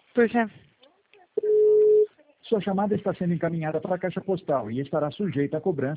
Puxa. Sua chamada está sendo encaminhada para a caixa postal e estará sujeita a cobrança